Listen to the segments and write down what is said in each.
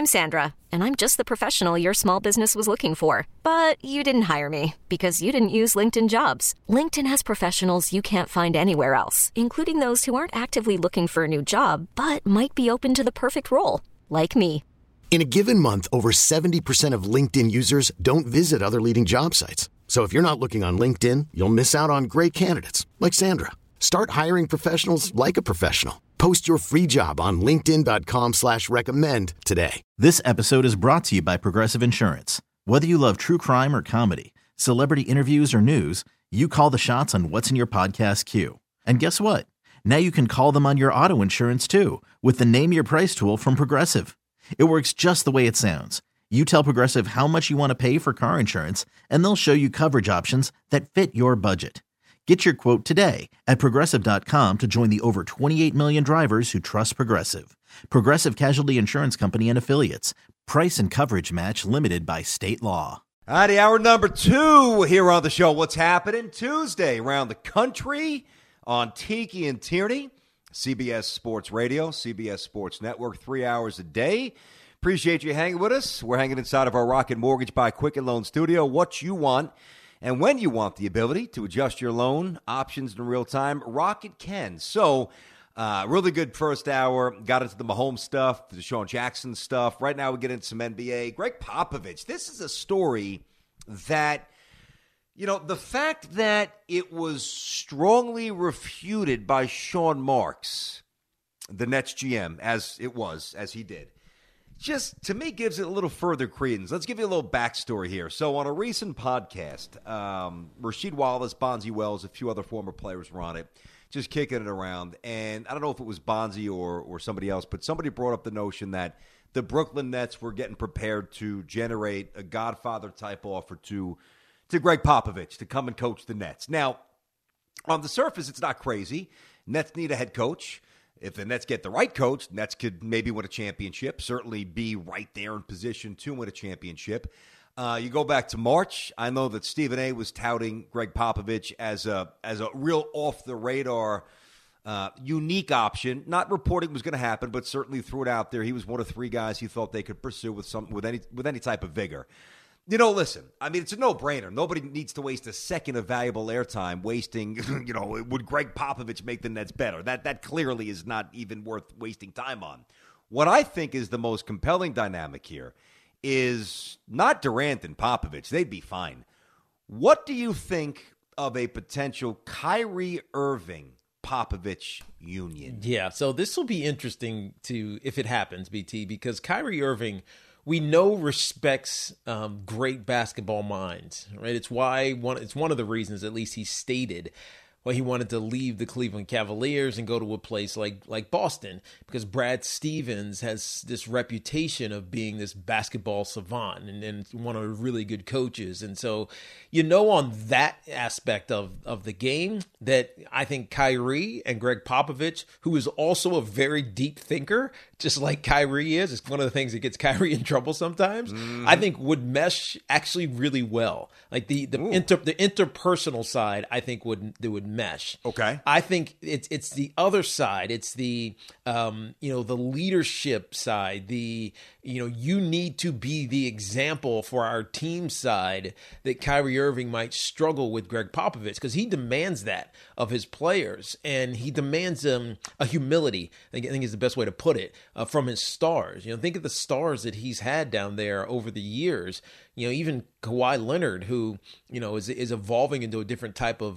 I'm Sandra, and I'm just the professional your small business was looking for. But you didn't hire me because you didn't use LinkedIn Jobs. LinkedIn has professionals you can't find anywhere else, including those who aren't actively looking for a new job, but might be open to the perfect role, like me. In a given month, over 70% of LinkedIn users don't visit other leading job sites. So if you're not looking on LinkedIn, you'll miss out on great candidates like Sandra. Start hiring professionals like a professional. Post your free job on linkedin.com/recommend today. This episode is brought to you by Progressive Insurance. Whether you love true crime or comedy, celebrity interviews or news, you call the shots on what's in your podcast queue. And guess what? Now you can call them on your auto insurance too with the Name Your Price tool from Progressive. It works just the way it sounds. You tell Progressive how much you want to pay for car insurance, and they'll show you coverage options that fit your budget. Get your quote today at Progressive.com to join the over 28 million drivers who trust Progressive. Progressive Casualty Insurance Company and Affiliates. Price and coverage match limited by state law. All righty, hour number 2 here on the show. What's happening Tuesday around the country on Tiki and Tierney, CBS Sports Radio, CBS Sports Network, 3 hours a day. Appreciate you hanging with us. We're hanging inside of our Rocket Mortgage by Quicken Loan studio. What you want. And when you want the ability to adjust your loan options in real time, Rocket can. So, really good first hour. Got into the Mahomes stuff, the Deshaun Jackson stuff. Right now we get into some NBA. Greg Popovich, this is a story that, you know, the fact that it was strongly refuted by Sean Marks, the Nets GM, as he did, just, to me, gives it a little further credence. Let's give you a little backstory here. So on a recent podcast, Rasheed Wallace, Bonzi Wells, a few other former players were on it, just kicking it around. And I don't know if it was Bonzi or somebody else, but somebody brought up the notion that the Brooklyn Nets were getting prepared to generate a Godfather-type offer to Greg Popovich to come and coach the Nets. Now, on the surface, it's not crazy. Nets need a head coach. If the Nets get the right coach, Nets could maybe win a championship, certainly be right there in position to win a championship. You go back to March. I know that Stephen A. was touting Greg Popovich as a real off-the-radar, unique option. Not reporting it was going to happen, but certainly threw it out there. He was one of 3 guys he thought they could pursue with any type of vigor. You know, listen, I mean, it's a no-brainer. Nobody needs to waste a second of valuable airtime wasting, you know, would Greg Popovich make the Nets better? That clearly is not even worth wasting time on. What I think is the most compelling dynamic here is not Durant and Popovich. They'd be fine. What do you think of a potential Kyrie Irving Popovich union? Yeah, so this will be interesting if it happens, BT, because Kyrie Irving, we know, respects great basketball minds, right? It's one of the reasons, at least he stated, why he wanted to leave the Cleveland Cavaliers and go to a place like Boston, because Brad Stevens has this reputation of being this basketball savant and one of the really good coaches. And so, you know, on that aspect of the game, that I think Kyrie and Greg Popovich, who is also a very deep thinker, just like Kyrie is, it's one of the things that gets Kyrie in trouble sometimes, I think would mesh actually really well. Like the interpersonal side, I think would mesh. Okay. I think it's the other side. It's the the leadership side. You need to be the example for our team side that Kyrie Irving might struggle with Greg Popovich, because he demands that of his players, and he demands a humility, I think is the best way to put it, from his stars. You know, think of the stars that he's had down there over the years. You know, even Kawhi Leonard, who, you know, is evolving into a different type of,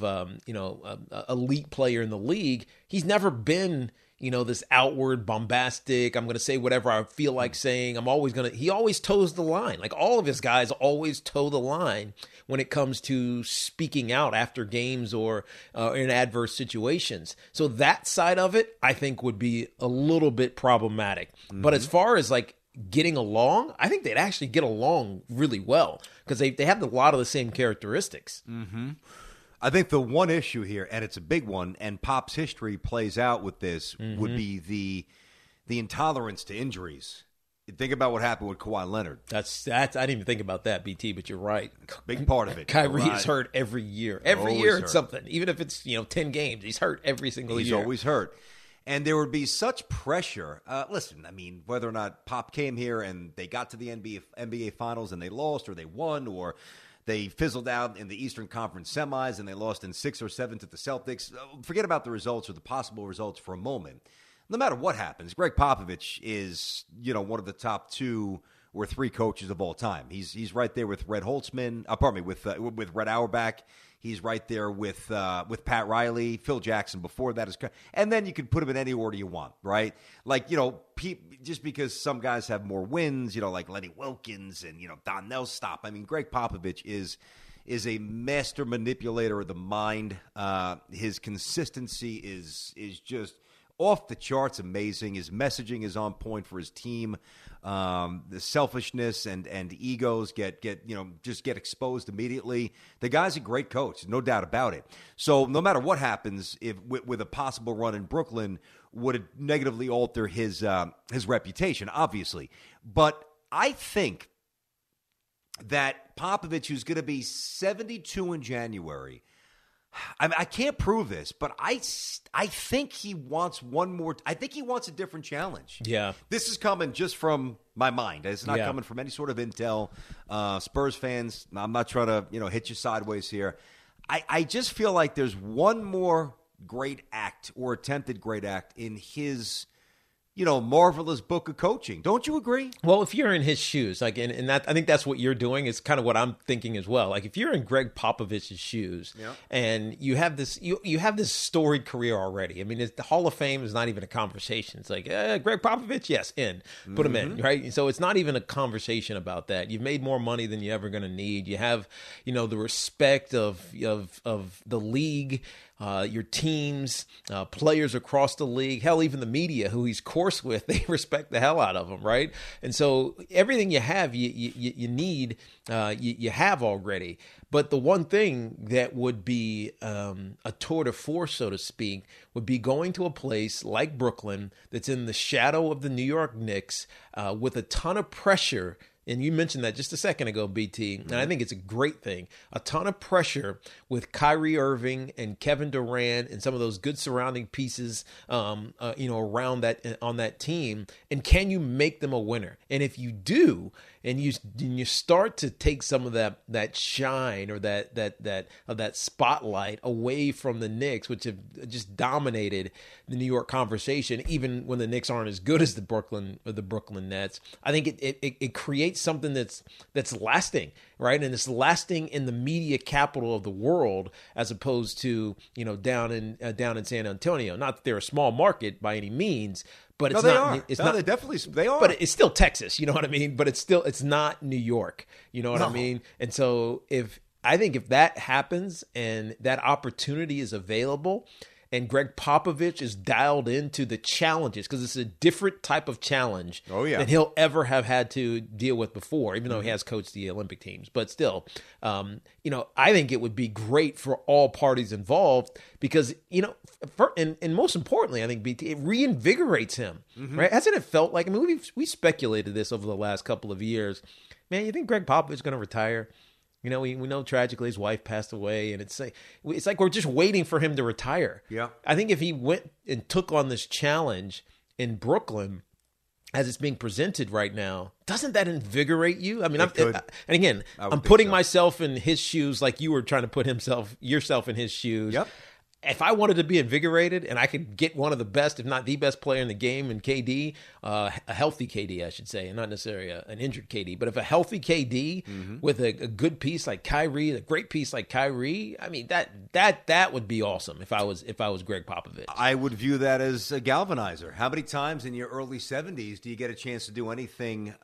elite player in the league. He's never been, you know, this outward bombastic, I'm going to say whatever I feel like saying. He always toes the line. Like, all of his guys always toe the line when it comes to speaking out after games or in adverse situations. So that side of it, I think, would be a little bit problematic. Mm-hmm. But as far as like getting along, I think they'd actually get along really well, because they have a lot of the same characteristics. Mm-hmm. I think the one issue here, and it's a big one, and Pop's history plays out with this, would be the intolerance to injuries. Think about what happened with Kawhi Leonard. That's I didn't even think about that, BT, but you're right. Big part of it. Kyrie is hurt every year. Every year it's something. Even if it's 10 games, he's hurt every single year. He's always hurt. And there would be such pressure. Listen, I mean, whether or not Pop came here and they got to the NBA Finals and they lost, or they won, or they fizzled out in the Eastern Conference semis and they lost in 6 or 7 to the Celtics. Forget about the results or the possible results for a moment. No matter what happens, Greg Popovich is, one of the top 2 or 3 coaches of all time. He's right there with Red Holtzman. With Red Auerbach. He's right there with Pat Riley, Phil Jackson before that is, and then you can put him in any order you want, right? Like, just because some guys have more wins, like Lenny Wilkins and Don Nelstop. I mean, Greg Popovich is a master manipulator of the mind. His consistency is just off the charts amazing. His messaging is on point for his team. The selfishness and egos get exposed immediately. The guy's a great coach, no doubt about it. So no matter what happens, if with a possible run in Brooklyn, would it negatively alter his reputation? Obviously, but I think that Popovich, who's going to be 72 in January. I can't prove this, but I think he wants one more. I think he wants a different challenge. Yeah. This is coming just from my mind. It's not coming from any sort of intel. Spurs fans, I'm not trying to hit you sideways here. I just feel like there's one more great act or attempted great act in his marvelous book of coaching. Don't you agree? Well, if you're in his shoes, like, and that, I think that's what you're doing. It's kind of what I'm thinking as well. Like, if you're in Greg Popovich's shoes, and you have this, you have this storied career already. I mean, the Hall of Fame is not even a conversation. It's like, Greg Popovich, yes, put him in, right? So it's not even a conversation about that. You've made more money than you're ever going to need. You have, the respect of the league. Your teams, players across the league, hell, even the media who he's course with, they respect the hell out of him, right? And so everything you have, you need, you have already. But the one thing that would be a tour de force, so to speak, would be going to a place like Brooklyn that's in the shadow of the New York Knicks with a ton of pressure. And you mentioned that just a second ago, BT, and I think it's a great thing. A ton of pressure with Kyrie Irving and Kevin Durant and some of those good surrounding pieces, around that on that team. And can you make them a winner? And if you do, and you start to take some of that shine or that spotlight away from the Knicks, which have just dominated the New York conversation, even when the Knicks aren't as good as the Brooklyn Nets, I think it creates something that's lasting, right? And it's lasting in the media capital of the world, as opposed to down in San Antonio. Not that they're a small market by any means, but it's not. They are. But it's still Texas, you know what I mean? But it's not New York, you know what I mean? And so if that happens and that opportunity is available, and Greg Popovich is dialed into the challenges, because it's a different type of challenge than he'll ever have had to deal with before, even though he has coached the Olympic teams. But still, I think it would be great for all parties involved, because, and most importantly, I think, BT, it reinvigorates him, right? Hasn't it felt like, we speculated this over the last couple of years. Man, you think Greg Popovich is going to retire? We know tragically his wife passed away, and it's like we're just waiting for him to retire. Yeah, I think if he went and took on this challenge in Brooklyn, as it's being presented right now, doesn't that invigorate you? I mean, I'm putting myself in his shoes, like you were trying to put yourself in his shoes. Yep. If I wanted to be invigorated and I could get one of the best, if not the best player in the game in KD, a healthy KD, I should say, and not necessarily an injured KD, but if a healthy KD with a good piece like Kyrie, a great piece like Kyrie, I mean, that would be awesome if I was Greg Popovich. I would view that as a galvanizer. How many times in your early 70s do you get a chance to do anything,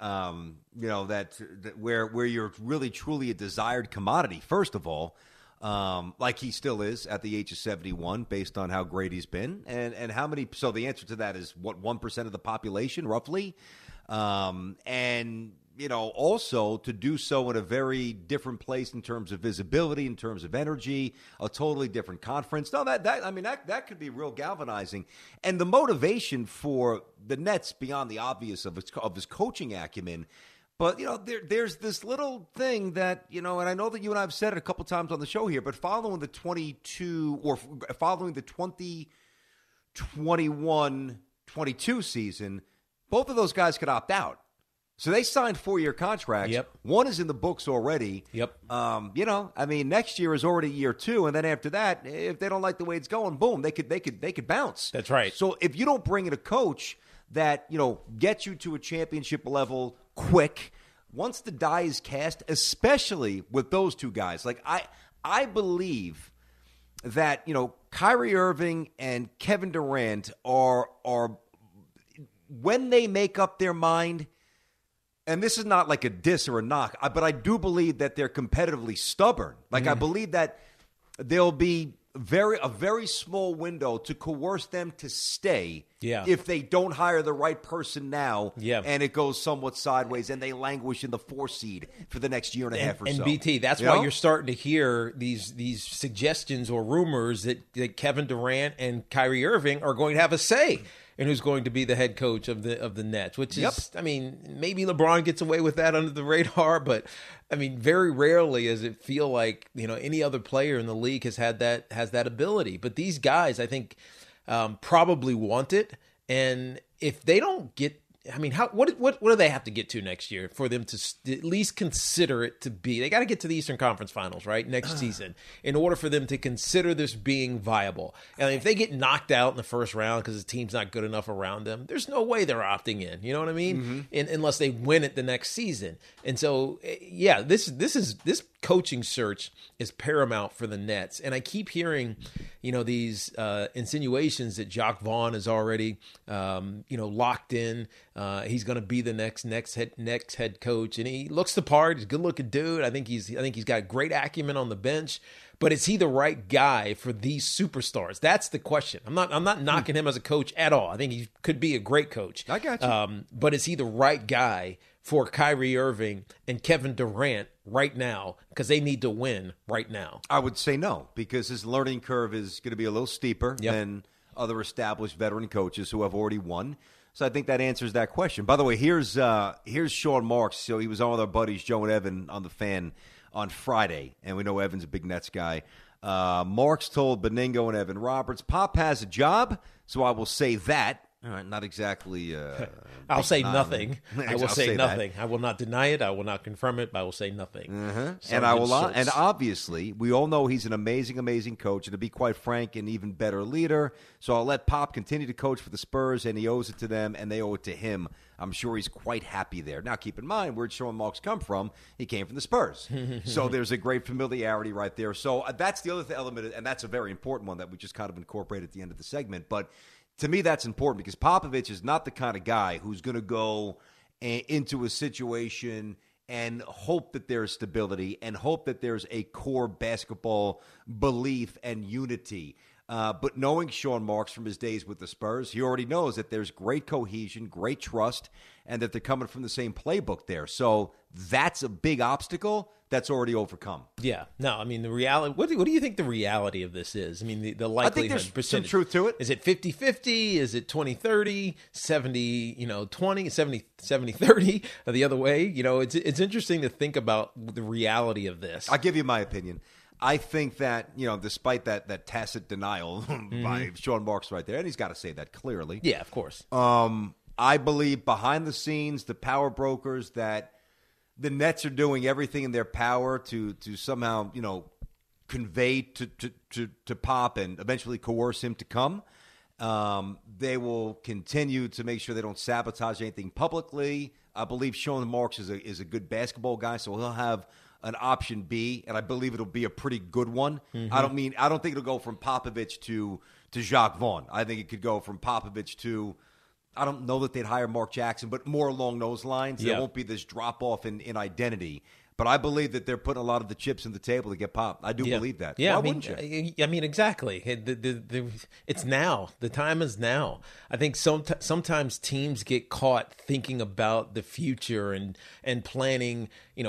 where you're really truly a desired commodity, first of all? Like he still is at the age of 71, based on how great he's been, and how many. So the answer to that is what, 1% of the population, roughly, and also to do so in a very different place in terms of visibility, in terms of energy, a totally different conference. No, that could be real galvanizing, and the motivation for the Nets beyond the obvious of his coaching acumen. But, there's this little thing that, and I know that you and I have said it a couple times on the show here, but following the 20 21-22 season, both of those guys could opt out. So they signed 4-year contracts. Yep. One is in the books already. Yep. Next year is already year 2, and then after that, if they don't like the way it's going, boom, they could bounce. That's right. So if you don't bring in a coach that gets you to a championship level quick, once the die is cast, especially with those two guys, like I believe that Kyrie Irving and Kevin Durant are when they make up their mind. And this is not like a diss or a knock, but I do believe that they're competitively stubborn. Like I believe that there'll be a very small window to coerce them to stay if they don't hire the right person now and it goes somewhat sideways and they languish in the 4 seed for the next year and a half or so. And BT, that's why you're starting to hear these suggestions or rumors that Kevin Durant and Kyrie Irving are going to have a say and who's going to be the head coach of the Nets, which is, I mean, maybe LeBron gets away with that under the radar, but I mean, very rarely does it feel like, any other player in the league has that ability. But these guys, I think, probably want it. And if they don't get, I mean, what do they have to get to next year for them to at least consider it to be? They got to get to the Eastern Conference Finals, right, next season, in order for them to consider this being viable. And if they get knocked out in the first round because the team's not good enough around them, there's no way they're opting in. You know what I mean? Unless they win it the next season. And so, this coaching search is paramount for the Nets. And I keep hearing, these insinuations that Jacques Vaughn is already, locked in. He's going to be the next head coach, and he looks the part. He's a good-looking dude. I think he's got great acumen on the bench. But is he the right guy for these superstars? That's the question. I'm not knocking him as a coach at all. I think he could be a great coach. I got you. But is he the right guy for Kyrie Irving and Kevin Durant right now, because they need to win right now? I would say no, because his learning curve is going to be a little steeper than other established veteran coaches who have already won. So I think that answers that question. By the way, here's Sean Marks. So he was on with our buddies Joe and Evan on The Fan on Friday, and we know Evan's a big Nets guy. Marks told Beningo and Evan Roberts, Pop has a job, so I will say that. All right, not exactly. I'll say nothing. I will say nothing. That. I will not deny it. I will not confirm it. But I will say nothing. And I will. And obviously, we all know he's an amazing, amazing coach, and to be quite frank, an even better leader. So I'll let Pop continue to coach for the Spurs, and he owes it to them, and they owe it to him. I'm sure he's quite happy there. Now, keep in mind, where'd Sean Marks come from? He came from the Spurs. So there's a great familiarity right there. So that's the other element, and that's a very important one that we just kind of incorporated at the end of the segment. But to me, that's important because Popovich is not the kind of guy who's going to go into a situation and hope that there's stability and hope that there's a core basketball belief and unity. But knowing Sean Marks from his days with the Spurs, he already knows that there's great cohesion, great trust, and that they're coming from the same playbook there. So that's a big obstacle that's already overcome. Yeah. No, I mean, the reality, what do you think the reality of this is? I mean, the likelihood. I think there's percentage. some truth to it. Is it 50-50? Is it 20-30? 70-20? 70-30? The other way? It's interesting to think about the reality of this. I'll give you my opinion. I think that, despite that tacit denial by Sean Marks right there, and he's got to say that clearly. Yeah, of course. I believe behind the scenes, the power brokers, that the Nets are doing everything in their power to somehow, convey to Pop and eventually coerce him to come. They will continue to make sure they don't sabotage anything publicly. I believe Sean Marks is a good basketball guy, so he'll have an option B, and I believe it'll be a pretty good one. I don't think it'll go from Popovich to Jacques Vaughn. I think it could go from Popovich to, I don't know that they'd hire Mark Jackson, but more along those lines. There won't be this drop-off in identity. But I believe that they're putting a lot of the chips on the table to get Pop. I do believe that. Yeah, Why wouldn't you? I mean, exactly. It's now. The time is now. I think sometimes teams get caught thinking about the future and planning,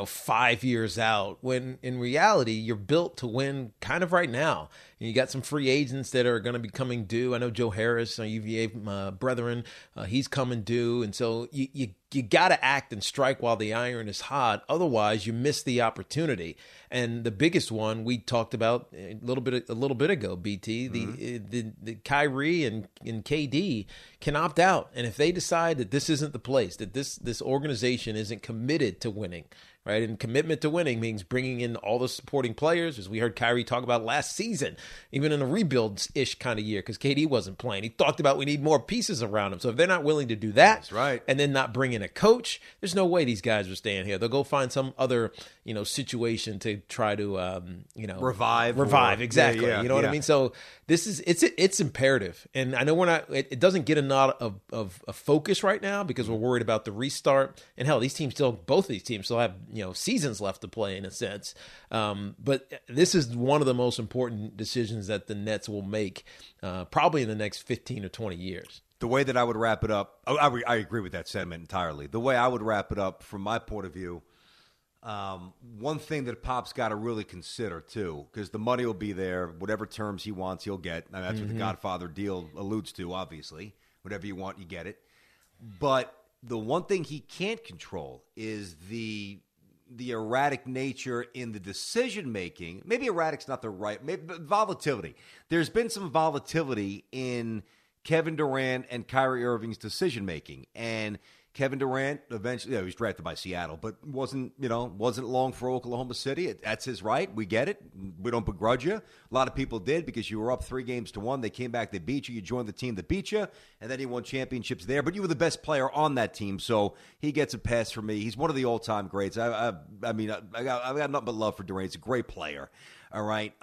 5 years out, when in reality you're built to win kind of right now. And you got some free agents that are going to be coming due. I know Joe Harris, UVA brethren, he's coming due, and so you got to act and strike while the iron is hot. Otherwise, you miss the opportunity. And the biggest one we talked about a little bit ago, BT, the Kyrie and KD can opt out. And if they decide that this isn't the place, that this organization isn't committed to winning, right? And commitment to winning means bringing in all the supporting players, as we heard Kyrie talk about last season, even in a rebuild-ish kind of year, because KD wasn't playing. He talked about we need more pieces around him. So if they're not willing to do that, that's right, and then not bring in a coach, there's no way these guys are staying here. They'll go find some other, situation to try to, revive. Exactly. You know what I mean? So it's imperative. And I know it doesn't get a lot of focus right now because we're worried about the restart. And hell, both of these teams still have, seasons left to play in a sense. But this is one of the most important decisions that the Nets will make probably in the next 15 or 20 years. The way that I would wrap it up, I agree with that sentiment entirely. The way I would wrap it up from my point of view, one thing that Pop's got to really consider, too, because the money will be there. Whatever terms he wants, he'll get. And that's what the Godfather deal alludes to, obviously. Whatever you want, you get it. But the one thing he can't control is the erratic nature in the decision-making. Maybe erratic's not the right – maybe volatility. There's been some volatility in Kevin Durant and Kyrie Irving's decision-making. And Kevin Durant eventually, he was drafted by Seattle, but wasn't long for Oklahoma City. That's his right. We get it. We don't begrudge you. A lot of people did because you were up 3-1. They came back. They beat you. You joined the team that beat you, and then he won championships there. But you were the best player on that team, so he gets a pass from me. He's one of the all-time greats. I got nothing but love for Durant. He's a great player. All right.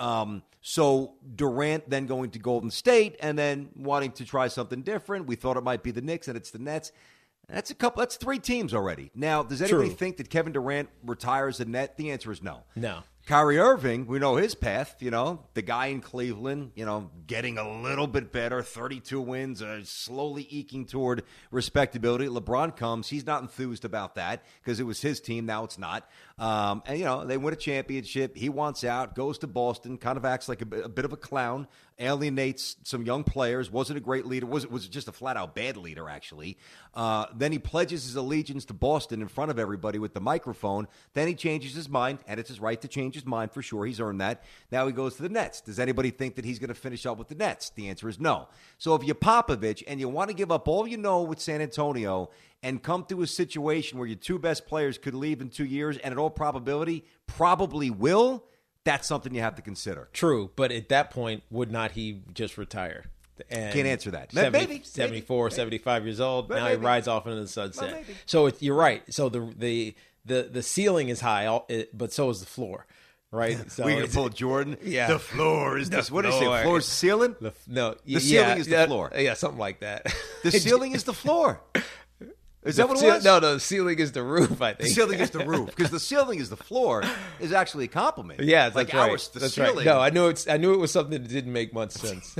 So Durant then going to Golden State and then wanting to try something different. We thought it might be the Knicks, and it's the Nets. That's 3 teams already. Now, does anybody think that Kevin Durant retires a Net? The answer is no. No. Kyrie Irving, we know his path, the guy in Cleveland, getting a little bit better, 32 wins, slowly eking toward respectability. LeBron comes. He's not enthused about that because it was his team. Now it's not. They win a championship. He wants out, goes to Boston, kind of acts like a bit of a clown, alienates some young players, wasn't a great leader, was just a flat-out bad leader, actually. Then he pledges his allegiance to Boston in front of everybody with the microphone. Then he changes his mind, and it's his right to change his mind for sure. He's earned that. Now he goes to the Nets. Does anybody think that he's going to finish up with the Nets? The answer is no. So if you're Popovich and you want to give up all you know with San Antonio and come to a situation where your 2 best players could leave in 2 years and in all probability probably will, that's something you have to consider. True, but at that point, would not he just retire? And can't answer that. 74, 75 years old. Now he rides off into the sunset. So you're right. So the ceiling is high, but so is the floor. Right, so we're gonna pull Jordan. Yeah, the floor is the what do you say? Floor is the ceiling. The ceiling is the floor. Yeah, something like that. The ceiling is the floor. Is that what it was? No, the ceiling is the roof, I think. The ceiling is the roof because the ceiling is the floor is actually a compliment. Yeah, it's like right. ours. The that's ceiling. Right. No, I knew it was something that didn't make much sense.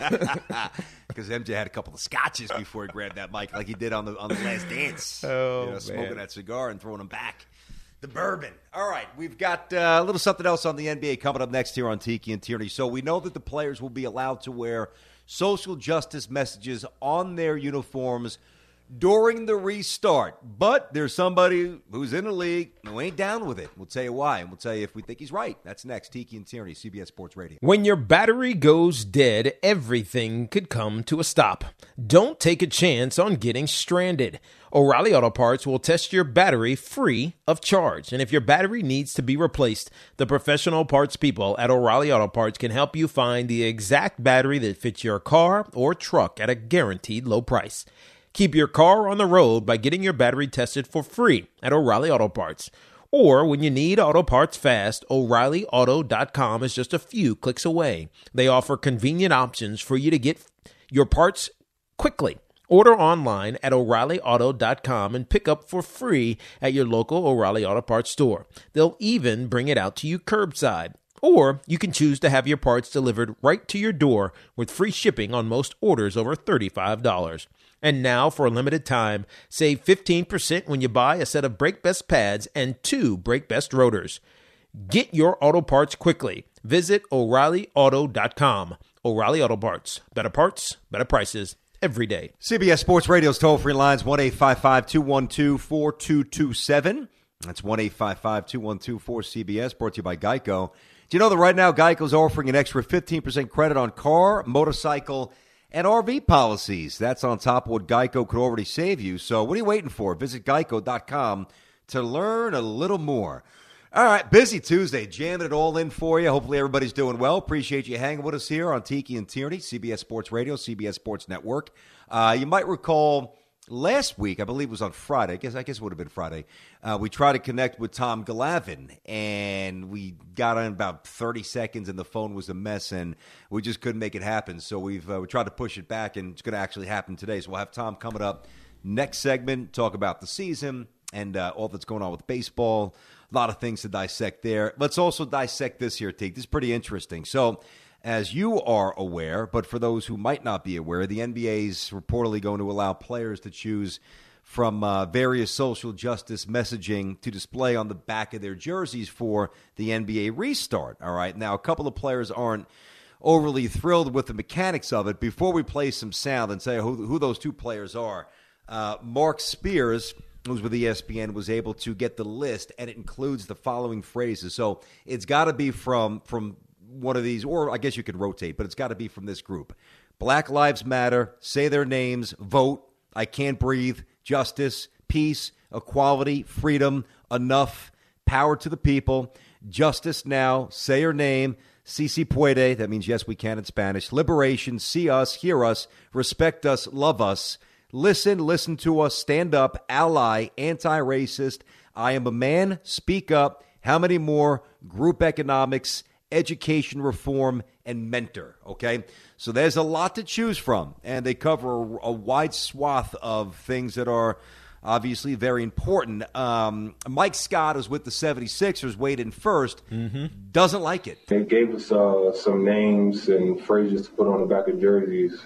Because MJ had a couple of scotches before he grabbed that mic, like he did on the Last Dance. Oh, smoking that cigar and throwing them back. The bourbon. All right, we've got a little something else on the NBA coming up next here on Tiki and Tierney. So we know that the players will be allowed to wear social justice messages on their uniforms during the restart. But there's somebody who's in the league who ain't down with it. We'll tell you why, and we'll tell you if we think he's right. That's next. Tiki and Tierney, CBS Sports Radio. When your battery goes dead, everything could come to a stop. Don't take a chance on getting stranded. O'Reilly Auto Parts will test your battery free of charge. And if your battery needs to be replaced, the professional parts people at O'Reilly Auto Parts can help you find the exact battery that fits your car or truck at a guaranteed low price. Keep your car on the road by getting your battery tested for free at O'Reilly Auto Parts. Or when you need auto parts fast, O'ReillyAuto.com is just a few clicks away. They offer convenient options for you to get your parts quickly. Order online at O'ReillyAuto.com and pick up for free at your local O'Reilly Auto Parts store. They'll even bring it out to you curbside. Or you can choose to have your parts delivered right to your door with free shipping on most orders over $35. And now, for a limited time, save 15% when you buy a set of Brake Best pads and 2 Brake Best rotors. Get your auto parts quickly. Visit O'ReillyAuto.com. O'Reilly Auto Parts. Better prices every day. CBS Sports Radio's toll-free lines, 1-855-212-4227. That's 1-855-212-4CBS, brought to you by Geico. Do you know that right now Geico's offering an extra 15% credit on car, motorcycle, and RV policies? That's on top of what Geico could already save you. So what are you waiting for? Visit geico.com to learn a little more. All right, busy Tuesday, jamming it all in for you. Hopefully everybody's doing well. Appreciate you hanging with us here on Tiki and Tierney, CBS Sports Radio, CBS Sports Network. You might recall last week, I believe it was on Friday, I guess it would have been Friday, we tried to connect with Tom Glavine, and we got on about 30 seconds, and the phone was a mess, and we just couldn't make it happen. So we tried to push it back, and it's going to actually happen today. So we'll have Tom coming up next segment, talk about the season and all that's going on with baseball. A lot of things to dissect there. Let's also dissect this here, Teague. This is pretty interesting. So, as you are aware, but for those who might not be aware, the NBA is reportedly going to allow players to choose from various social justice messaging to display on the back of their jerseys for the NBA restart. All right. Now, a couple of players aren't overly thrilled with the mechanics of it. Before we play some sound and say who those two players are, Mark Spears, who's with ESPN, was able to get the list, and it includes the following phrases. So it's got to be from one of these, or I guess you could rotate, but it's got to be from this group. Black Lives Matter, say their names, vote, I can't breathe, justice, peace, equality, freedom, enough, power to the people, justice now, say your name, si se puede, that means yes we can in Spanish, liberation, see us, hear us, respect us, love us, listen to us, stand up, ally, anti-racist, I am a man, speak up, how many more, group economics, education reform, and mentor, okay? So there's a lot to choose from, and they cover a wide swath of things that are obviously very important. Mike Scott is with the 76ers, weighed in first, doesn't like it. They gave us some names and phrases to put on the back of jerseys.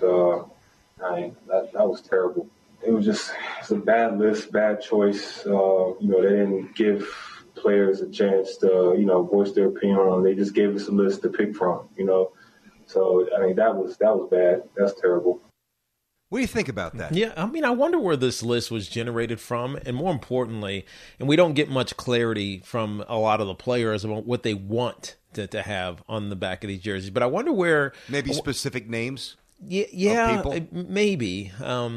That was terrible. It was just a bad list, bad choice. They didn't give players a chance to, voice their opinion on. They just gave us a list to pick from, So, that was bad. That's terrible. What do you think about that? Yeah, I wonder where this list was generated from, and more importantly, and we don't get much clarity from a lot of the players about what they want to have on the back of these jerseys. But I wonder where... Maybe specific names? Yeah, maybe.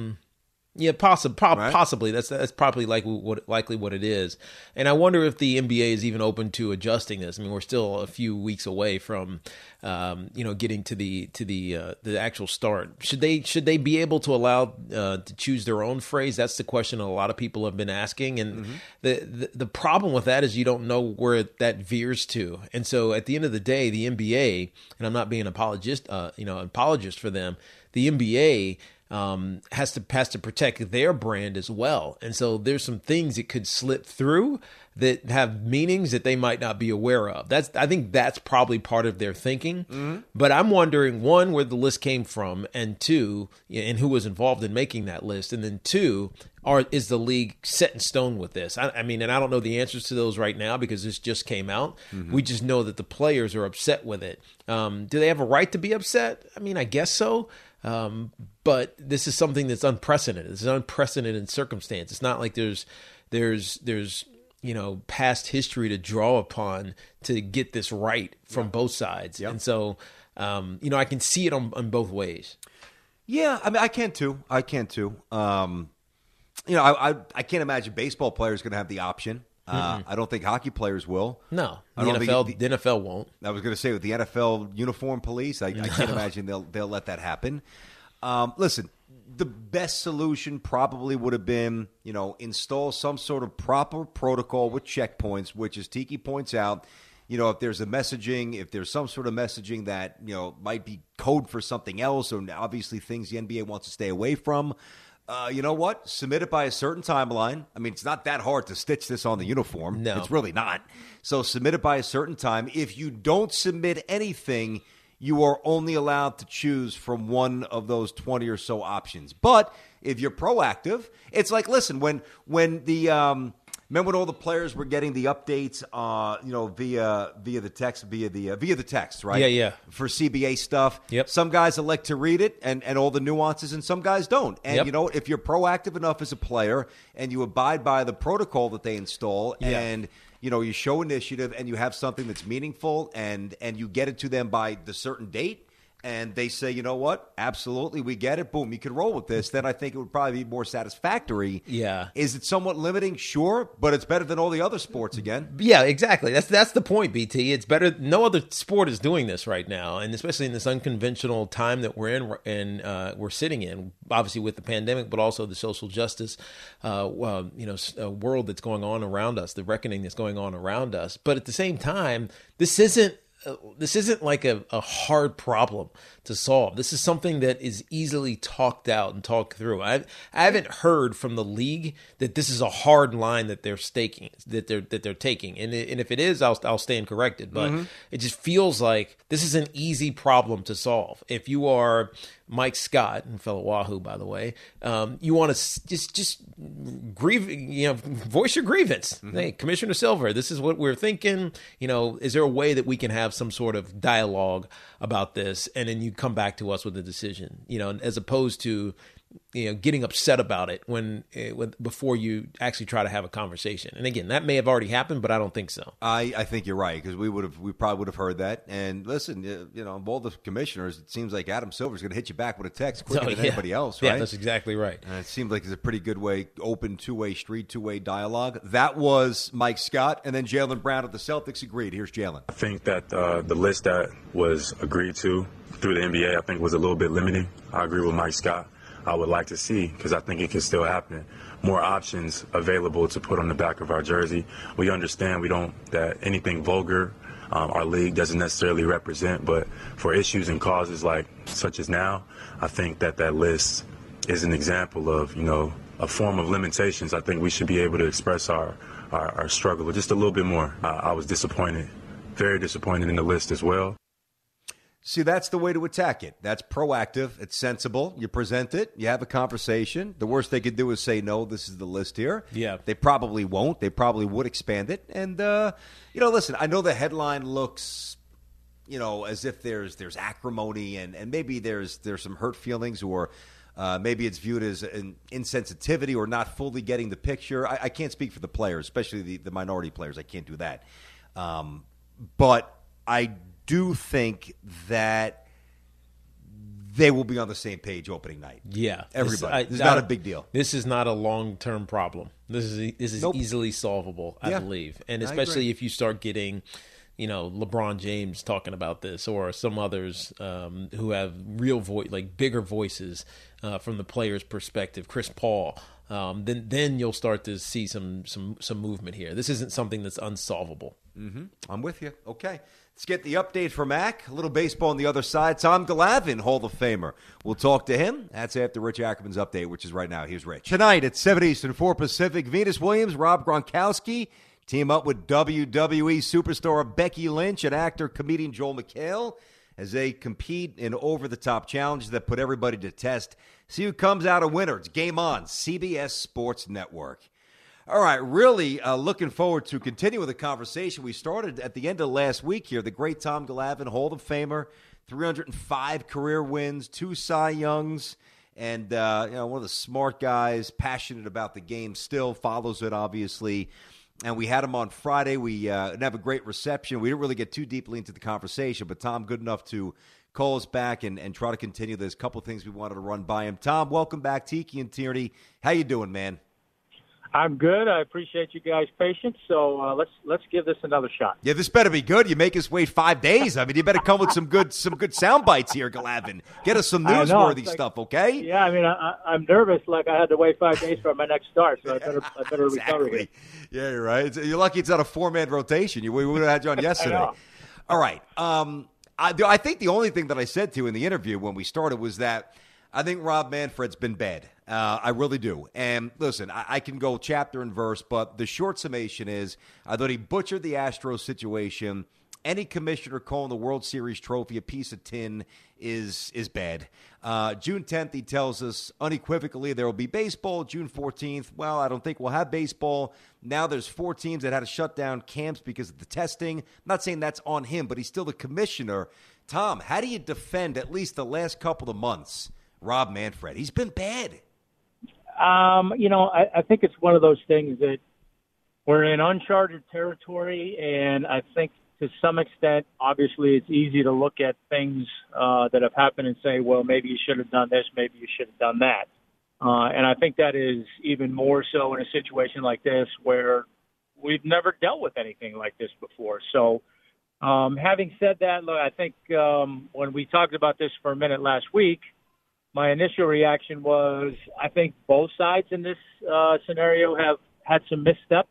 Possibly. That's probably likely what it is. And I wonder if the NBA is even open to adjusting this. We're still a few weeks away from, getting to the actual start. Should they be able to allow to choose their own phrase? That's the question a lot of people have been asking. And the problem with that is you don't know where that veers to. And so at the end of the day, the NBA, and I'm not being an apologist for them, the NBA has to protect their brand as well. And so there's some things that could slip through that have meanings that they might not be aware of. I think that's probably part of their thinking. But I'm wondering, one, where the list came from, and two, and who was involved in making that list. And then two, is the league set in stone with this? And I don't know the answers to those right now because this just came out. We just know that the players are upset with it. Do they have a right to be upset? I guess so. But this is something that's unprecedented. It's an unprecedented circumstance. It's not like there's past history to draw upon to get this right from both sides. Yep. And so, I can see it on both ways. Yeah, I can too. I can't imagine baseball players going to have the option. I don't think hockey players will. No, the NFL won't. I was going to say with the NFL uniform police, I can't imagine they'll let that happen. Listen, the best solution probably would have been, install some sort of proper protocol with checkpoints, which, as Tiki points out, if there's if there's some sort of messaging that, might be code for something else, or obviously things the NBA wants to stay away from, you know what? Submit it by a certain timeline. It's not that hard to stitch this on the uniform. No. It's really not. So submit it by a certain time. If you don't submit anything, you are only allowed to choose from one of those 20 or so options. But if you're proactive, it's like, listen, when the Remember when all the players were getting the updates, via the text, right? Yeah. For CBA stuff. Yep. Some guys elect to read it and all the nuances, and some guys don't. And Yep. you know, if you're proactive enough as a player and you abide by the protocol that they install, and you show initiative and you have something that's meaningful, and you get it to them by the certain date, and they say, you know what, absolutely, we get it, boom, you can roll with this, then I think it would probably be more satisfactory. Yeah. Is it somewhat limiting? Sure, but it's better than all the other sports again. Yeah, exactly. That's the point, BT. It's better. No other sport is doing this right now, and especially in this unconventional time that we're in and we're sitting in, obviously with the pandemic, but also the social justice, world that's going on around us, the reckoning that's going on around us. But at the same time, this isn't like a hard problem to solve. This is something that is easily talked out and talked through. I haven't heard from the league that this is a hard line that they're taking. And if it is, I'll stand corrected. But it just feels like this is an easy problem to solve. If you are Mike Scott, and fellow Wahoo, by the way, you want to just grieve, voice your grievance. Hey, Commissioner Silver, this is what we're thinking. Is there a way that we can have some sort of dialogue about this, and then you come back to us with a decision, as opposed to getting upset about it when before you actually try to have a conversation. And again, that may have already happened, but I don't think so. I think you're right, because we probably would have heard that. And listen, of all the commissioners, it seems like Adam Silver's going to hit you back with a text quicker than anybody else, right? Yeah, that's exactly right. And it seems like it's a pretty good way, open two-way street, two-way dialogue. That was Mike Scott, and then Jaylen Brown of the Celtics agreed. Here's Jaylen. I think that the list that was agreed to through the NBA, I think, was a little bit limiting. I agree with Mike Scott. I would like to see, because I think it can still happen, more options available to put on the back of our jersey. We understand that anything vulgar our league doesn't necessarily represent, but for issues and causes such as now, I think that list is an example of, a form of limitations. I think we should be able to express our struggle just a little bit more. I was disappointed, very disappointed in the list as well. See, that's the way to attack it. That's proactive. It's sensible. You present it. You have a conversation. The worst they could do is say, no, this is the list here. Yeah. They probably won't. They probably would expand it. And, listen, I know the headline looks, as if there's acrimony and maybe there's some hurt feelings, or maybe it's viewed as an insensitivity or not fully getting the picture. I can't speak for the players, especially the minority players. I can't do that. But I do think that they will be on the same page opening night. Yeah. Everybody. This is not a big deal. This is not a long-term problem. This is Nope. easily solvable, I believe. And especially if you start getting, LeBron James talking about this, or some others who have real bigger voices from the player's perspective, Chris Paul, then you'll start to see some movement here. This isn't something that's unsolvable. Mm-hmm. I'm with you. Okay. Let's get the update from Mac. A little baseball on the other side. Tom Glavine, Hall of Famer. We'll talk to him. That's after Rich Ackerman's update, which is right now. Here's Rich. Tonight at 7 Eastern, 4 Pacific, Venus Williams, Rob Gronkowski team up with WWE superstar Becky Lynch and actor-comedian Joel McHale as they compete in over-the-top challenges that put everybody to test. See who comes out a winner. It's Game On, CBS Sports Network. All right, really looking forward to continuing the conversation we started at the end of last week here. The great Tom Glavine, Hall of Famer, 305 career wins, 2 Cy Youngs, and one of the smart guys, passionate about the game, still follows it, obviously. And we had him on Friday. We didn't have a great reception. We didn't really get too deeply into the conversation, but Tom, good enough to call us back and try to continue. There's a couple things we wanted to run by him. Tom, welcome back, Tiki and Tierney. How you doing, man? I'm good. I appreciate you guys' patience. So let's give this another shot. Yeah, this better be good. You make us wait 5 days. I mean, you better come with some good sound bites here, Glavine. Get us some newsworthy stuff, okay? Yeah, I mean, I'm nervous. Like I had to wait 5 days for my next start, so I better recover here. Yeah, you're right. You're lucky it's not a 4-man rotation. We would have had you on yesterday. All right. I think the only thing that I said to you in the interview when we started was that I think Rob Manfred's been bad. I really do. And listen, I can go chapter and verse, but the short summation is I thought he butchered the Astros situation. any commissioner calling the World Series trophy a piece of tin is bad. June 10th, he tells us unequivocally there will be baseball. June 14th, well, I don't think we'll have baseball. Now there's 4 teams that had to shut down camps because of the testing. I'm not saying that's on him, but he's still the commissioner. Tom, how do you defend at least the last couple of months Rob Manfred? He's been bad. I think it's one of those things that we're in uncharted territory, and I think to some extent, obviously, it's easy to look at things that have happened and say, well, maybe you should have done this, maybe you should have done that. And I think that is even more so in a situation like this where we've never dealt with anything like this before. So having said that, look, I think when we talked about this for a minute last week, my initial reaction was I think both sides in this scenario have had some missteps.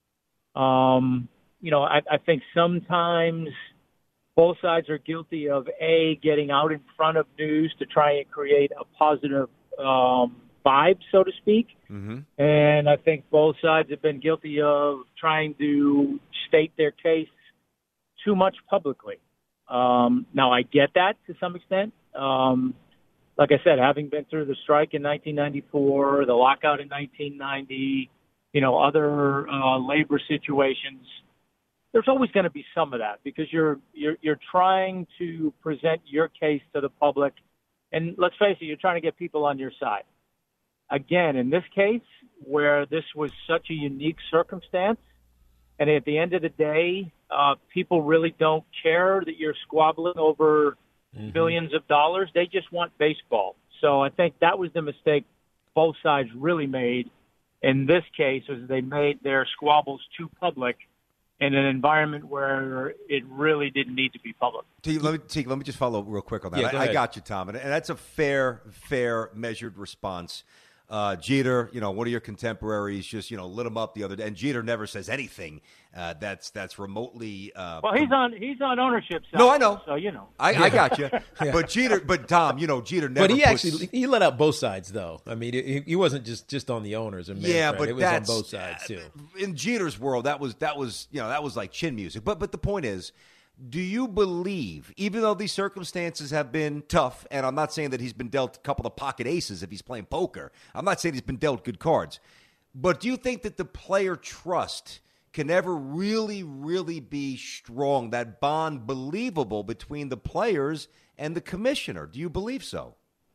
I think sometimes both sides are guilty of, A, getting out in front of news to try and create a positive vibe, so to speak. Mm-hmm. And I think both sides have been guilty of trying to state their case too much publicly. Now, I get that to some extent. Like I said, having been through the strike in 1994, the lockout in 1990, other labor situations, there's always going to be some of that because you're trying to present your case to the public. And let's face it, you're trying to get people on your side. Again, in this case, where this was such a unique circumstance, and at the end of the day, people really don't care that you're squabbling over billions of dollars. They just want baseball. So I think that was the mistake both sides really made in this case, was they made their squabbles too public in an environment where it really didn't need to be public. Let me just follow real quick on that. Yeah, I got you, Tom, and that's a fair, measured response. Jeter, one of your contemporaries, just lit him up the other day, and Jeter never says anything that's remotely. Well, he's on ownership side. No, I know. So I got you. Yeah. But Tom, Jeter never. But he let out both sides, though. I mean, he wasn't just on the owners. And but it was on both sides too. In Jeter's world, that was like chin music. But the point is, do you believe, even though these circumstances have been tough, and I'm not saying that he's been dealt a couple of pocket aces if he's playing poker. I'm not saying he's been dealt good cards. But do you think that the player trust can ever really, really be strong, that bond believable between the players and the commissioner? Do you believe so?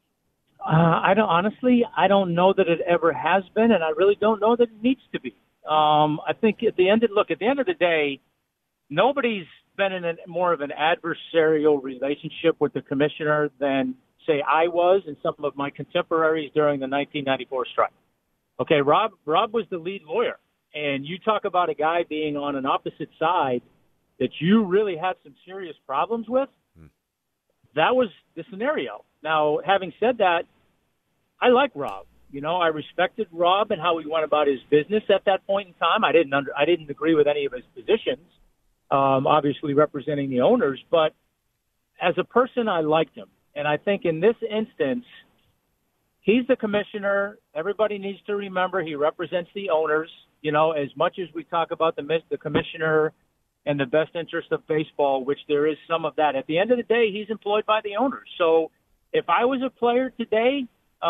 I don't know that it ever has been, and I really don't know that it needs to be. I think at the end of the day, nobody's been in more of an adversarial relationship with the commissioner than, say, I was and some of my contemporaries during the 1994 strike. Okay, Rob was the lead lawyer, and you talk about a guy being on an opposite side that you really had some serious problems with. That was the scenario. Now, having said that, I like Rob. I respected Rob and how he went about his business at that point in time. I didn't agree with any of his positions. Obviously representing the owners, but as a person, I liked him. And I think in this instance, he's the commissioner. Everybody needs to remember he represents the owners. As much as we talk about the commissioner and the best interest of baseball, which there is some of that, at the end of the day, he's employed by the owners. So if I was a player today,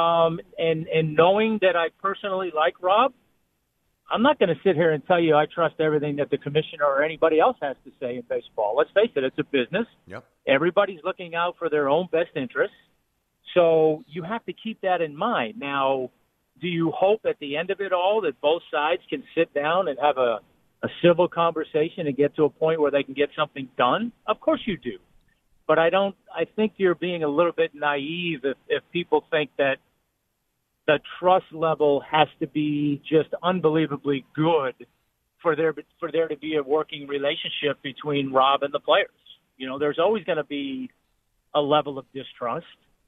and knowing that I personally like Rob, I'm not going to sit here and tell you I trust everything that the commissioner or anybody else has to say in baseball. Let's face it, it's a business. Yep. Everybody's looking out for their own best interests. So you have to keep that in mind. Now, do you hope at the end of it all that both sides can sit down and have a civil conversation and get to a point where they can get something done? Of course you do. But I think you're being a little bit naive if people think that the trust level has to be just unbelievably good for there to be a working relationship between Rob and the players. There's always going to be a level of distrust.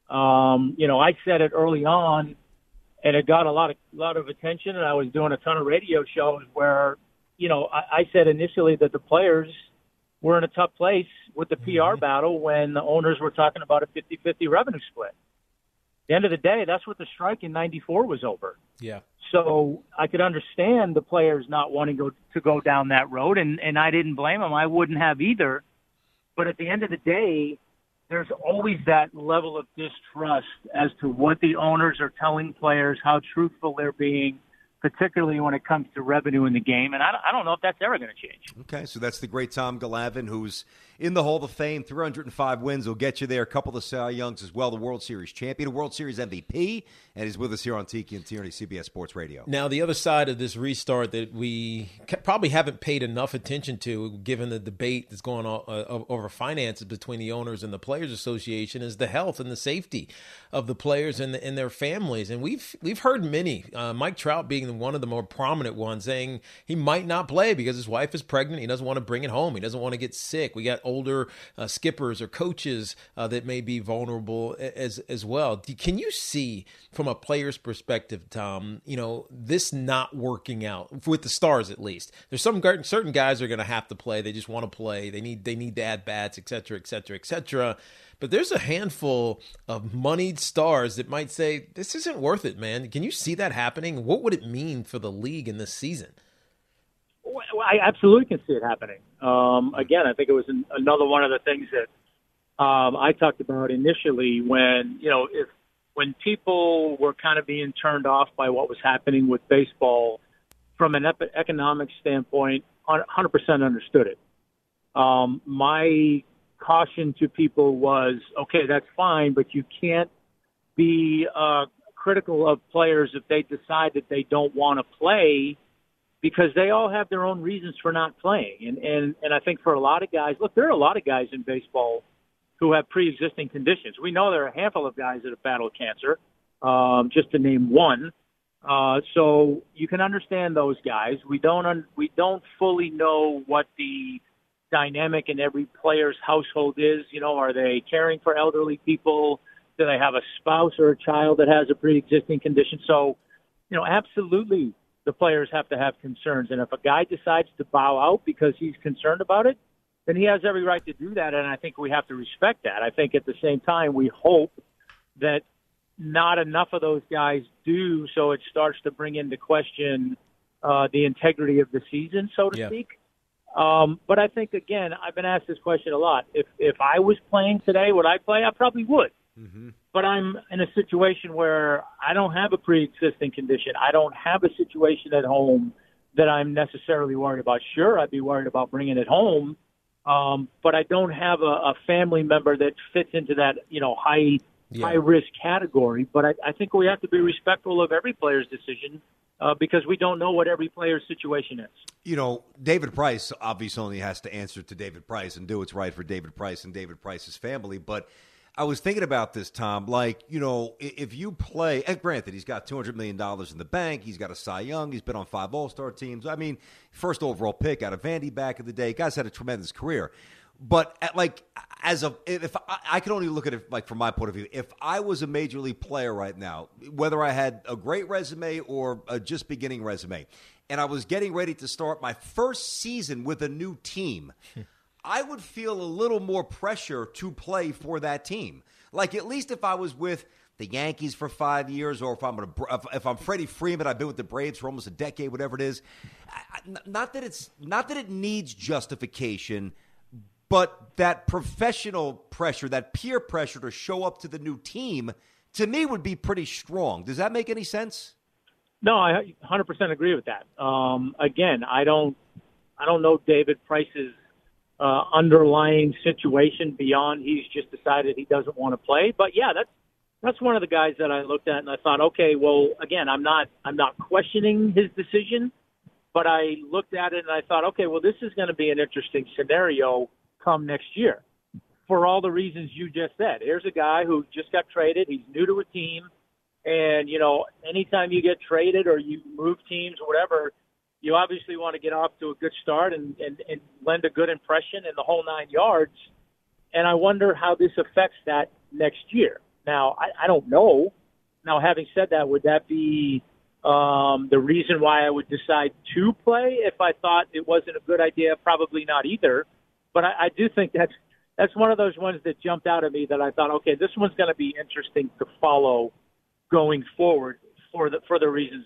I said it early on, and it got a lot of attention, and I was doing a ton of radio shows where, I said initially that the players were in a tough place with the PR battle when the owners were talking about a 50-50 revenue split. At the end of the day, that's what the strike in 94 was over. Yeah. So I could understand the players not wanting to go down that road, and I didn't blame them. I wouldn't have either. But at the end of the day, there's always that level of distrust as to what the owners are telling players, how truthful they're being, particularly when it comes to revenue in the game. And I don't know if that's ever going to change. Okay, so that's the great Tom Glavine, who's in the Hall of Fame, 305 wins will get you there. A couple of Cy Youngs as well, the World Series champion, a World Series MVP, and he's with us here on Tiki and Tierney, CBS Sports Radio. Now, the other side of this restart that we probably haven't paid enough attention to, given the debate that's going on over finances between the owners and the Players Association, is the health and the safety of the players and their families. And we've heard many, Mike Trout being one of the more prominent ones, saying he might not play because his wife is pregnant. He doesn't want to bring it home. He doesn't want to get sick. We got older skippers or coaches that may be vulnerable as well. Can you see from a player's perspective, Tom, this not working out with the Stars at least? There's certain guys are going to have to play. They just want to play. They need to add bats, et cetera, et cetera, et cetera. But there's a handful of moneyed stars that might say, this isn't worth it, man. Can you see that happening? What would it mean for the league in this season? Well, I absolutely can see it happening. Again, I think it was another one of the things that I talked about initially when people were kind of being turned off by what was happening with baseball from an economic standpoint, 100% understood it. My caution to people was, okay, that's fine, but you can't be critical of players if they decide that they don't want to play, because they all have their own reasons for not playing. And I think for a lot of guys, look, there are a lot of guys in baseball who have pre-existing conditions. We know there are a handful of guys that have battled cancer, just to name one. So you can understand those guys. We don't fully know what the dynamic in every player's household is. Are they caring for elderly people? Do they have a spouse or a child that has a pre-existing condition? So, absolutely the players have to have concerns. And if a guy decides to bow out because he's concerned about it, then he has every right to do that. And I think we have to respect that. I think at the same time, we hope that not enough of those guys do, so it starts to bring into question the integrity of the season, so to speak. But I think, again, I've been asked this question a lot. If I was playing today, would I play? I probably would. Mm-hmm. But I'm in a situation where I don't have a pre-existing condition. I don't have a situation at home that I'm necessarily worried about. Sure, I'd be worried about bringing it home, but I don't have a family member that fits into that high-risk category. But I think we have to be respectful of every player's decision, because we don't know what every player's situation is. David Price obviously only has to answer to David Price and do what's right for David Price and David Price's family. But I was thinking about this, Tom, if you play, and granted, he's got $200 million in the bank. He's got a Cy Young. He's been on 5 All-Star teams. I mean, first overall pick out of Vandy back in the day. Guy's had a tremendous career. But if I can only look at it from my point of view, if I was a major league player right now, whether I had a great resume or a just beginning resume, and I was getting ready to start my first season with a new team, I would feel a little more pressure to play for that team. At least if I was with the Yankees for 5 years, or if I'm Freddie Freeman, I've been with the Braves for almost a decade, whatever it is. Not that it needs justification, but that professional pressure, that peer pressure to show up to the new team, to me would be pretty strong. Does that make any sense? No, I 100% agree with that. Again, I don't know David Price's underlying situation beyond he's just decided he doesn't want to play. But yeah, that's one of the guys that I looked at and I thought, okay, well, again, I'm not questioning his decision, but I looked at it and I thought, okay, well, this is going to be an interesting scenario come next year for all the reasons you just said. Here's a guy who just got traded. He's new to a team. And, anytime you get traded or you move teams or whatever, you obviously want to get off to a good start and lend a good impression in the whole 9 yards. And I wonder how this affects that next year. Now, I don't know. Now, having said that, would that be the reason why I would decide to play if I thought it wasn't a good idea? Probably not either. But I do think that's one of those ones that jumped out at me that I thought, okay, this one's going to be interesting to follow going forward for the reasons that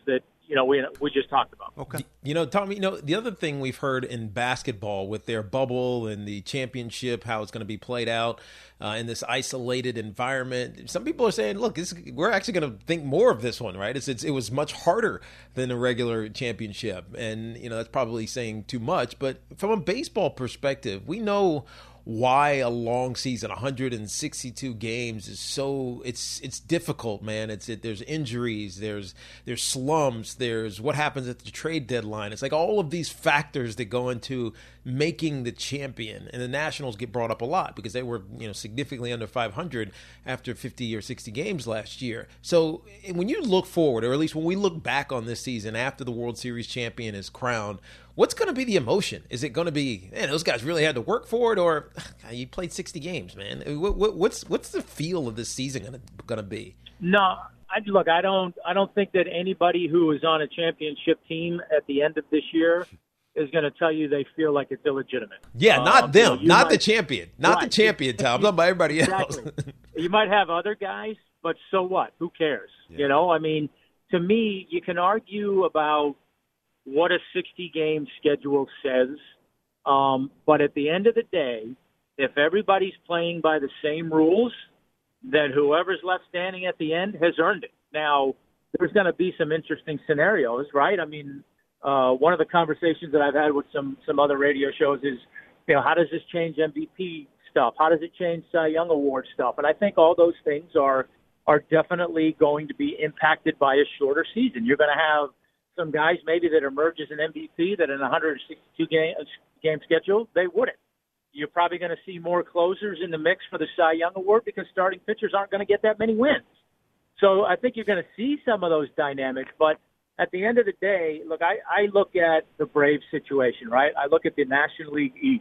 we just talked about. Okay. Tommy, the other thing we've heard in basketball with their bubble and the championship, how it's going to be played out in this isolated environment. Some people are saying, look, we're actually going to think more of this one, right? It was much harder than a regular championship. And, that's probably saying too much. But from a baseball perspective, we know why a long season, 162 games, is so it's difficult, man. There's injuries, there's slumps, there's what happens at the trade deadline. It's like all of these factors that go into making the champion. And the Nationals get brought up a lot because they were significantly under 500 after 50 or 60 games last year. So when you look forward, or at least when we look back on this season after the World Series champion is crowned, what's going to be the emotion? Is it going to be, man, those guys really had to work for it, or you played 60 games, man? What's the feel of this season going to be? No, I don't think that anybody who is on a championship team at the end of this year is going to tell you they feel like it's illegitimate. Yeah, not them, the champion, the champion, Tom. I'm talking about everybody else. Exactly. You might have other guys, but so what? Who cares? Yeah. To me, you can argue about what a 60-game schedule says, but at the end of the day, if everybody's playing by the same rules, then whoever's left standing at the end has earned it. Now, there's going to be some interesting scenarios, right? One of the conversations that I've had with some other radio shows is, how does this change MVP stuff? How does it change Cy Young Award stuff? And I think all those things are definitely going to be impacted by a shorter season. You're going to have some guys maybe that emerge as an MVP that in a 162-game schedule, they wouldn't. You're probably going to see more closers in the mix for the Cy Young Award because starting pitchers aren't going to get that many wins. So I think you're going to see some of those dynamics. But at the end of the day, look, I look at the Braves situation, right? I look at the National League East.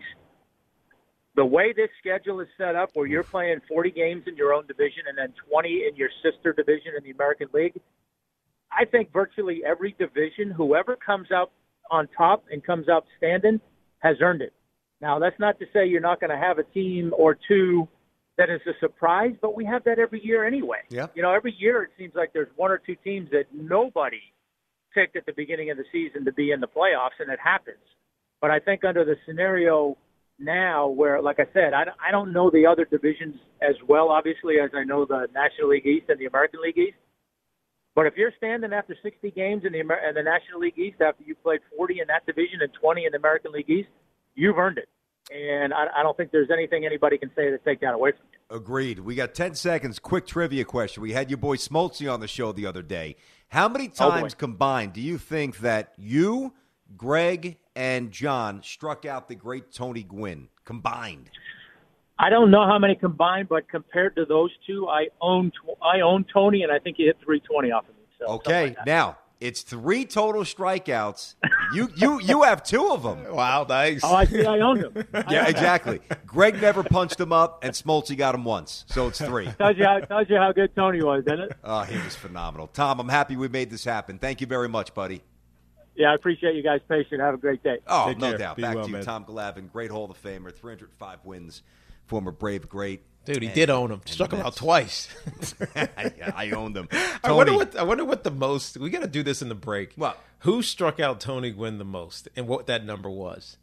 The way this schedule is set up where you're playing 40 games in your own division and then 20 in your sister division in the American League, I think virtually every division, whoever comes out on top and comes out standing has earned it. Now, that's not to say you're not going to have a team or two that is a surprise, but we have that every year anyway. Yeah. Every year it seems like there's one or two teams that nobody picked at the beginning of the season to be in the playoffs, and it happens. But I think under the scenario now where, like I said, I don't know the other divisions as well, obviously, as I know the National League East and the American League East. But if you're standing after 60 games in the National League East after you played 40 in that division and 20 in the American League East, you've earned it. And I don't think there's anything anybody can say to take that away from you. Agreed. We got 10 seconds. Quick trivia question. We had your boy Smoltzy on the show the other day. How many times combined do you think that you, Greg, and John struck out the great Tony Gwynn combined? I don't know how many combined, but compared to those two, I own Tony, and I think he hit 320 off of me. So okay, now it's 3 total strikeouts. You have 2 of them. Wow, nice. Oh, I see. I owned him. Yeah, exactly. Greg never punched him up, and Smoltzy got him once, so it's 3. Tells you how good Tony was, doesn't it? Oh, he was phenomenal. Tom, I'm happy we made this happen. Thank you very much, buddy. Yeah, I appreciate you guys' patience. Have a great day. Oh, Take no care. doubt. Be Back well, to you, man. Tom Glavine, great Hall of Famer, 305 wins, former Brave great. Dude, he did own him. Struck him out twice. Yeah, I owned them. I wonder what the most. We got to do this in the break. What? Who struck out Tony Gwynn the most, and what that number was?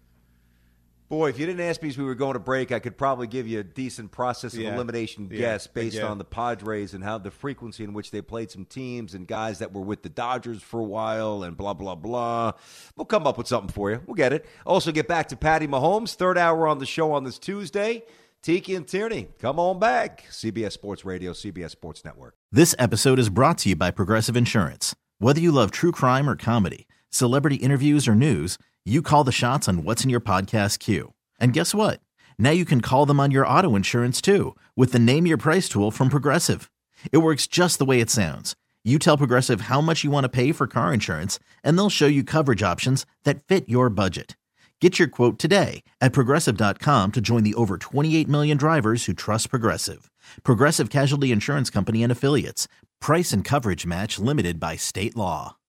Boy, if you didn't ask me as we were going to break, I could probably give you a decent process of elimination guess based on the Padres and how the frequency in which they played some teams and guys that were with the Dodgers for a while and blah, blah, blah. We'll come up with something for you. We'll get it. Also get back to Patty Mahomes, third hour on the show on this Tuesday. Tiki and Tierney, come on back. CBS Sports Radio, CBS Sports Network. This episode is brought to you by Progressive Insurance. Whether you love true crime or comedy, celebrity interviews or news, you call the shots on what's in your podcast queue. And guess what? Now you can call them on your auto insurance too with the Name Your Price tool from Progressive. It works just the way it sounds. You tell Progressive how much you want to pay for car insurance, and they'll show you coverage options that fit your budget. Get your quote today at Progressive.com to join the over 28 million drivers who trust Progressive. Progressive Casualty Insurance Company and Affiliates. Price and coverage match limited by state law.